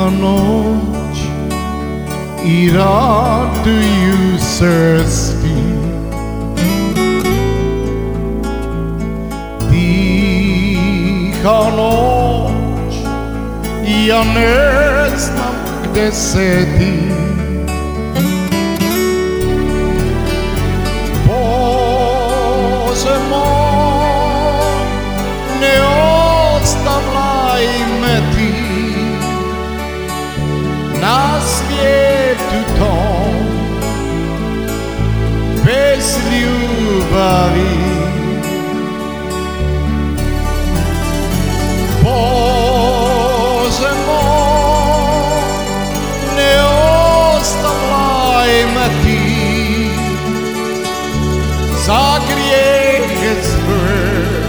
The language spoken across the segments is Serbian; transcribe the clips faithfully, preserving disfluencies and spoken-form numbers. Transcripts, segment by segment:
noć i raduju se svi. Tiha noć i ja ne znam gde sedim. Bože moj, ne ostavljaj me ti na svijetu tom bez ljubavi. Bože moj, ne ostavljaj me ti za grijehe sve,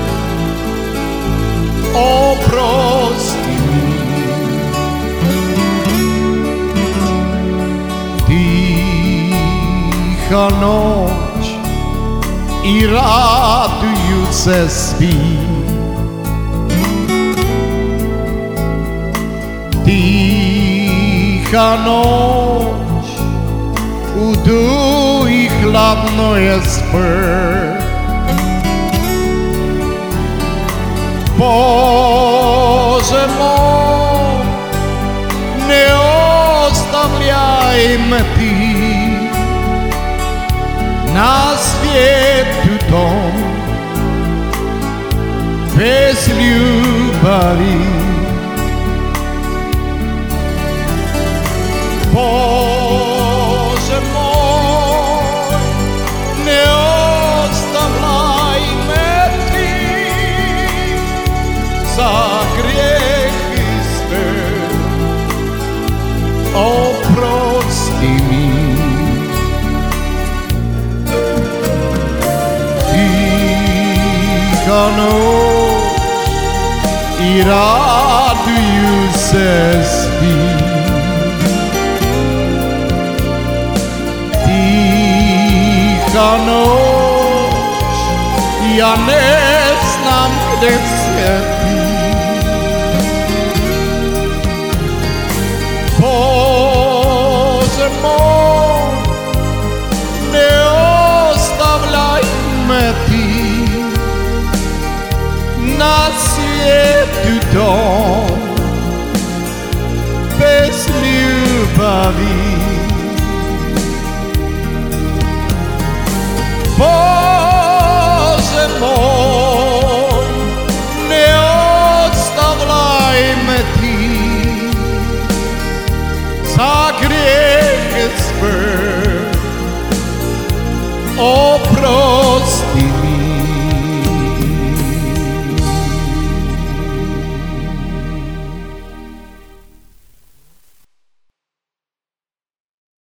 oprosti mi. Tiha noć i raduju se svi. Tiha noć, u duhi hladno je sprt. Bože moj, ne ostavljaj me ti na svijetu tom bez ljubavi. Bože moj, ne ostavljaj me ti za grijehe sve, oprosti mi. Tiha noć i raduju se svi. Tiha noć, ja ne znam gde sedim. Bože moj, ne ostavljaj me ti na svijetu tom bez ljubavi.